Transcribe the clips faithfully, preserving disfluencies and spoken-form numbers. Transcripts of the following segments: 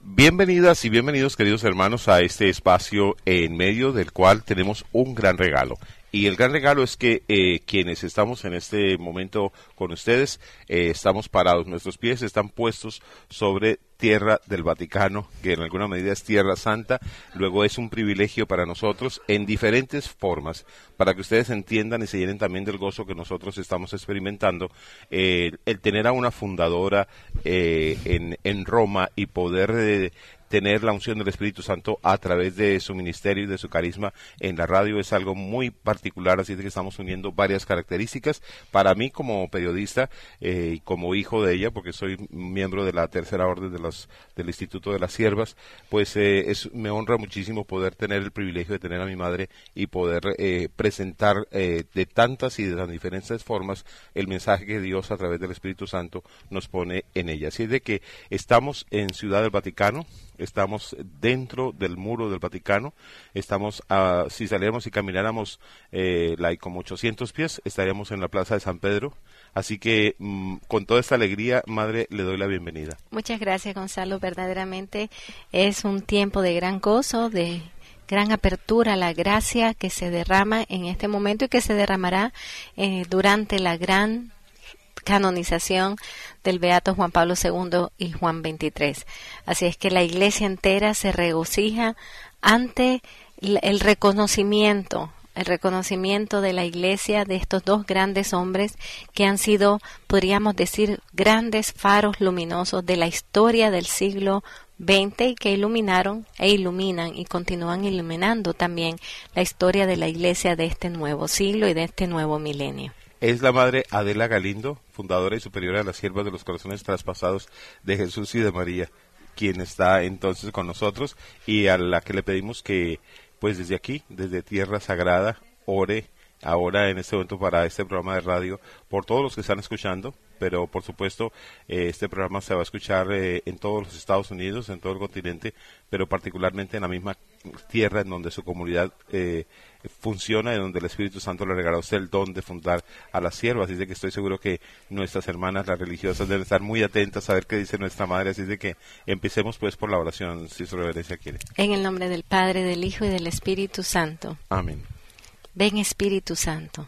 Bienvenidas y bienvenidos, queridos hermanos, a este espacio en medio del cual tenemos un gran regalo. Y el gran regalo es que eh, quienes estamos en este momento con ustedes, eh, estamos parados, nuestros pies están puestos sobre tierra del Vaticano, que en alguna medida es tierra santa. Luego es un privilegio para nosotros en diferentes formas, para que ustedes entiendan y se llenen también del gozo que nosotros estamos experimentando, eh, el tener a una fundadora eh, en, en Roma y poder eh, tener la unción del Espíritu Santo a través de su ministerio y de su carisma en la radio es algo muy particular, así que estamos uniendo varias características. Para mí como periodista eh, y como hijo de ella, porque soy miembro de la tercera orden de los, del Instituto de las Siervas, pues eh, es, me honra muchísimo poder tener el privilegio de tener a mi madre y poder eh, presentar eh, de tantas y de tan diferentes formas el mensaje que Dios a través del Espíritu Santo nos pone en ella. Así es de que estamos en Ciudad del Vaticano, estamos dentro del muro del Vaticano, estamos, a, si saliéramos y camináramos eh, like, como ochocientos pies, estaríamos en la Plaza de San Pedro, así que mmm, con toda esta alegría, Madre, le doy la bienvenida. Muchas gracias, Gonzalo, verdaderamente es un tiempo de gran gozo, de gran apertura a la gracia que se derrama en este momento y que se derramará eh, durante la gran canonización del Beato Juan Pablo segundo y Juan veintitrés. Así es que la Iglesia entera se regocija ante el reconocimiento, el reconocimiento de la Iglesia de estos dos grandes hombres que han sido, podríamos decir, grandes faros luminosos de la historia del siglo veinte y que iluminaron e iluminan y continúan iluminando también la historia de la Iglesia de este nuevo siglo y de este nuevo milenio. Es la Madre Adela Galindo, fundadora y superiora de las Siervas de los Corazones Traspasados de Jesús y de María, quien está entonces con nosotros y a la que le pedimos que, pues desde aquí, desde Tierra Sagrada, ore ahora en este momento para este programa de radio, por todos los que están escuchando, pero por supuesto eh, este programa se va a escuchar eh, en todos los Estados Unidos, en todo el continente, pero particularmente en la misma tierra en donde su comunidad eh, funciona y donde el Espíritu Santo le regaló a usted el don de fundar a las siervas. Así de que estoy seguro que nuestras hermanas, las religiosas, deben estar muy atentas a ver qué dice nuestra Madre. Así de que empecemos pues por la oración, si su reverencia quiere. En el nombre del Padre, del Hijo y del Espíritu Santo. Amén. Ven, Espíritu Santo,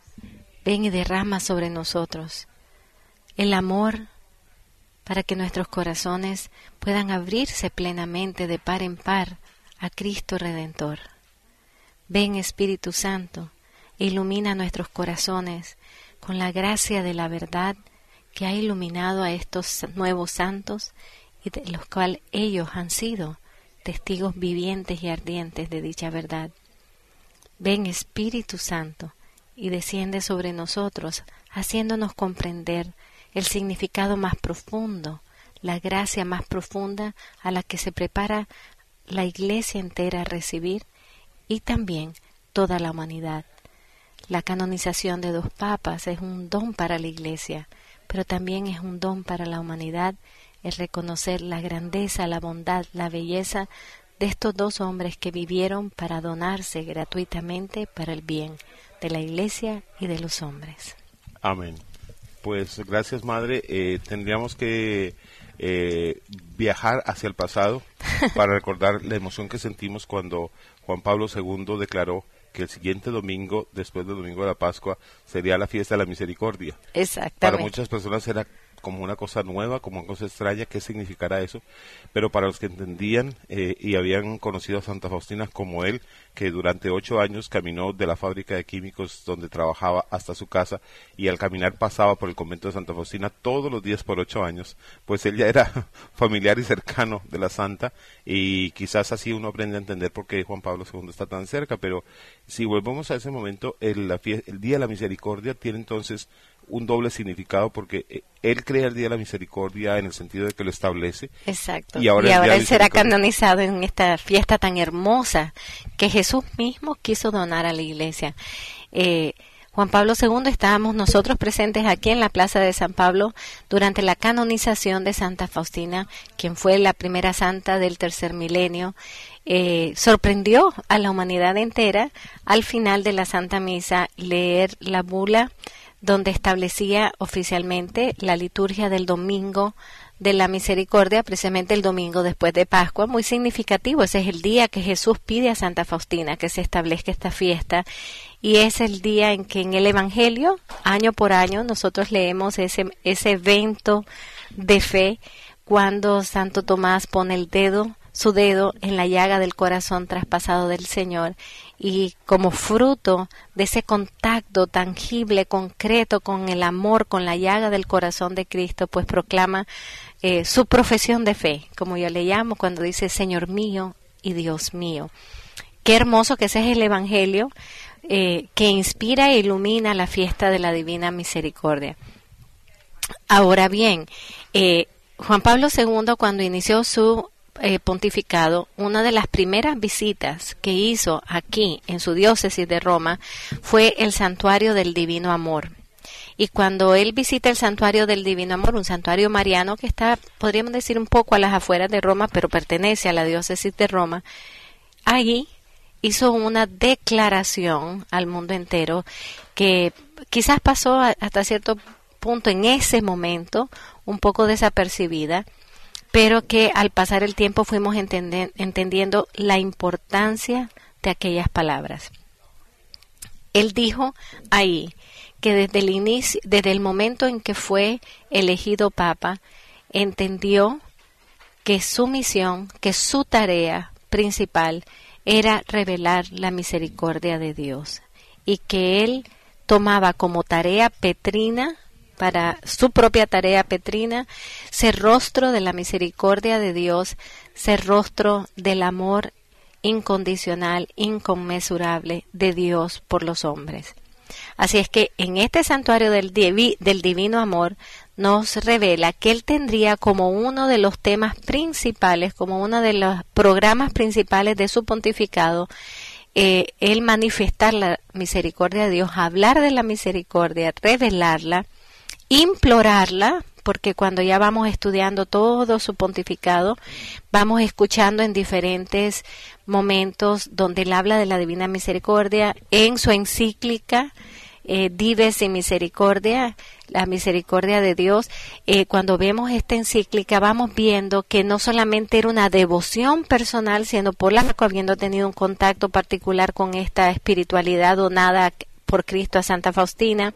ven y derrama sobre nosotros el amor para que nuestros corazones puedan abrirse plenamente de par en par a Cristo Redentor. Ven, Espíritu Santo, e ilumina nuestros corazones con la gracia de la verdad que ha iluminado a estos nuevos santos y de los cuales ellos han sido testigos vivientes y ardientes de dicha verdad. Ven, Espíritu Santo, y desciende sobre nosotros, haciéndonos comprender el significado más profundo, la gracia más profunda a la que se prepara la Iglesia entera a recibir y también toda la humanidad. La canonización de dos papas es un don para la Iglesia, pero también es un don para la humanidad el reconocer la grandeza, la bondad, la belleza de estos dos hombres que vivieron para donarse gratuitamente para el bien de la Iglesia y de los hombres. Amén. Pues gracias, Madre. Eh, tendríamos que eh, viajar hacia el pasado para recordar la emoción que sentimos cuando Juan Pablo segundo declaró que el siguiente domingo, después del domingo de la Pascua, sería la fiesta de la misericordia. Exactamente. Para muchas personas era como una cosa nueva, como una cosa extraña, ¿qué significará eso? Pero para los que entendían eh, y habían conocido a Santa Faustina como él, que durante ocho años caminó de la fábrica de químicos donde trabajaba hasta su casa, y al caminar pasaba por el convento de Santa Faustina todos los días por ocho años, pues él ya era familiar y cercano de la santa, y quizás así uno aprende a entender por qué Juan Pablo segundo está tan cerca. Pero si volvemos a ese momento, el, la fie- el Día de la Misericordia tiene entonces un doble significado, porque él crea el Día de la Misericordia en el sentido de que lo establece. Exacto. Y ahora, y ahora él será canonizado en esta fiesta tan hermosa que Jesús mismo quiso donar a la Iglesia. Eh, Juan Pablo segundo, estábamos nosotros presentes aquí en la Plaza de San Pablo durante la canonización de Santa Faustina, quien fue la primera santa del tercer milenio. Eh, sorprendió a la humanidad entera al final de la Santa Misa leer la bula donde establecía oficialmente la liturgia del domingo de la misericordia, precisamente el domingo después de Pascua, muy significativo. Ese es el día que Jesús pide a Santa Faustina que se establezca esta fiesta, y es el día en que en el Evangelio, año por año, nosotros leemos ese, ese evento de fe, cuando Santo Tomás pone el dedo, su dedo en la llaga del corazón traspasado del Señor, y como fruto de ese contacto tangible, concreto con el amor, con la llaga del corazón de Cristo, pues proclama eh, su profesión de fe, como yo le llamo, cuando dice Señor mío y Dios mío. Qué hermoso que ese es el Evangelio eh, que inspira e ilumina la fiesta de la Divina Misericordia. Ahora bien, eh, Juan Pablo segundo, cuando inició su Eh, pontificado, una de las primeras visitas que hizo aquí en su diócesis de Roma fue el Santuario del Divino Amor. Y cuando él visita el Santuario del Divino Amor, un santuario mariano que está, podríamos decir, un poco a las afueras de Roma, pero pertenece a la diócesis de Roma, allí hizo una declaración al mundo entero que quizás pasó a, hasta cierto punto en ese momento un poco desapercibida, pero que al pasar el tiempo fuimos entenden, entendiendo la importancia de aquellas palabras. Él dijo ahí que desde el inicio, desde el momento en que fue elegido Papa, entendió que su misión, que su tarea principal era revelar la misericordia de Dios, y que él tomaba como tarea petrina, para su propia tarea petrina, ser rostro de la misericordia de Dios, ser rostro del amor incondicional, inconmensurable de Dios por los hombres. Así es que en este santuario del, divi, del divino amor nos revela que él tendría como uno de los temas principales, como uno de los programas principales de su pontificado, eh, el manifestar la misericordia de Dios, hablar de la misericordia, revelarla, implorarla, porque cuando ya vamos estudiando todo su pontificado, vamos escuchando en diferentes momentos donde él habla de la Divina Misericordia, en su encíclica eh, Dives in Misericordia, la misericordia de Dios. Eh, cuando vemos esta encíclica vamos viendo que no solamente era una devoción personal, siendo polaco, habiendo tenido un contacto particular con esta espiritualidad donada por Cristo a Santa Faustina,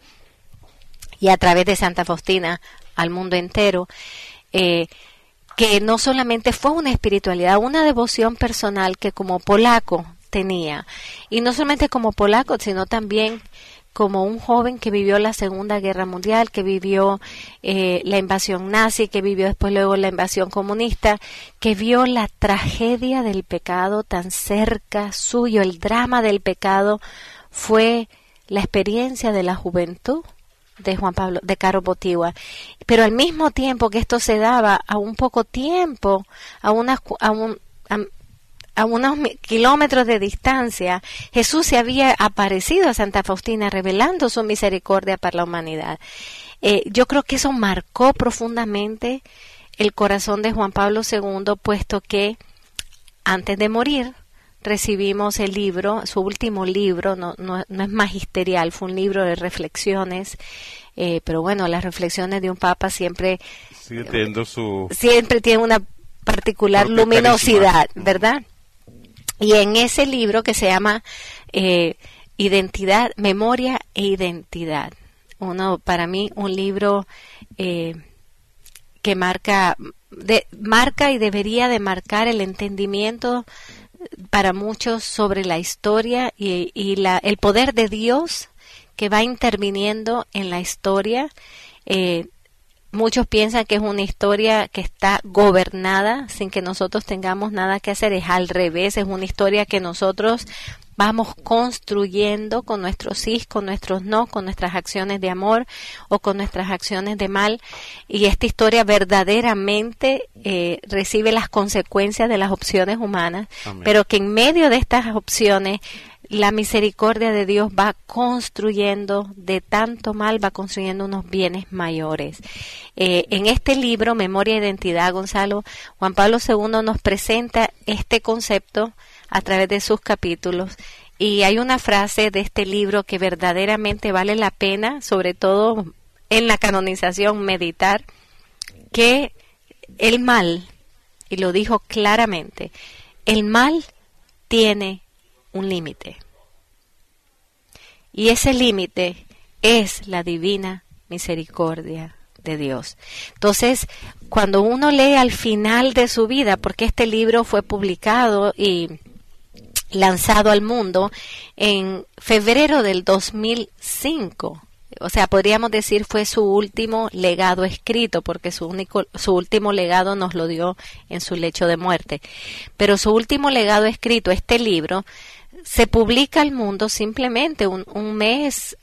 y a través de Santa Faustina al mundo entero, eh, que no solamente fue una espiritualidad, una devoción personal que como polaco tenía, y no solamente como polaco, sino también como un joven que vivió la Segunda Guerra Mundial, que vivió eh, la invasión nazi, que vivió después luego la invasión comunista, que vio la tragedia del pecado tan cerca suyo, el drama del pecado fue la experiencia de la juventud de Juan Pablo, de Karol Wojtyła, pero al mismo tiempo que esto se daba a un poco tiempo, a unas a, un, a, a unos kilómetros de distancia, Jesús se había aparecido a Santa Faustina revelando su misericordia para la humanidad. Eh, yo creo que eso marcó profundamente el corazón de Juan Pablo segundo, puesto que antes de morir recibimos el libro, su último libro, no, no, no es magisterial, fue un libro de reflexiones, eh, pero bueno, las reflexiones de un papa siempre, sigue teniendo su... siempre tienen una particular luminosidad, carisma, ¿verdad? Y en ese libro que se llama eh, Identidad, Memoria e Identidad, uno, para mí, un libro eh, que marca, de, marca y debería de marcar el entendimiento para muchos sobre la historia y, y la, el poder de Dios que va interviniendo en la historia. Eh, muchos piensan que es una historia que está gobernada sin que nosotros tengamos nada que hacer. Es al revés, es una historia que nosotros vamos construyendo con nuestros sí, con nuestros no, con nuestras acciones de amor o con nuestras acciones de mal, y esta historia verdaderamente eh, recibe las consecuencias de las opciones humanas. Amén. Pero que en medio de estas opciones la misericordia de Dios va construyendo, de tanto mal va construyendo unos bienes mayores. Eh, en este libro, Memoria e Identidad, Gonzalo, Juan Pablo segundo nos presenta este concepto a través de sus capítulos, Y hay una frase de este libro que verdaderamente vale la pena, sobre todo en la canonización, meditar, que el mal, y lo dijo claramente, el mal tiene un límite. Y ese límite es la divina misericordia de Dios. Entonces, cuando uno lee al final de su vida, porque este libro fue publicado y lanzado al mundo en febrero del dos mil cinco, o sea, podríamos decir fue su último legado escrito, porque su único, su último legado nos lo dio en su lecho de muerte. Pero su último legado escrito, este libro, se publica al mundo simplemente un, un mes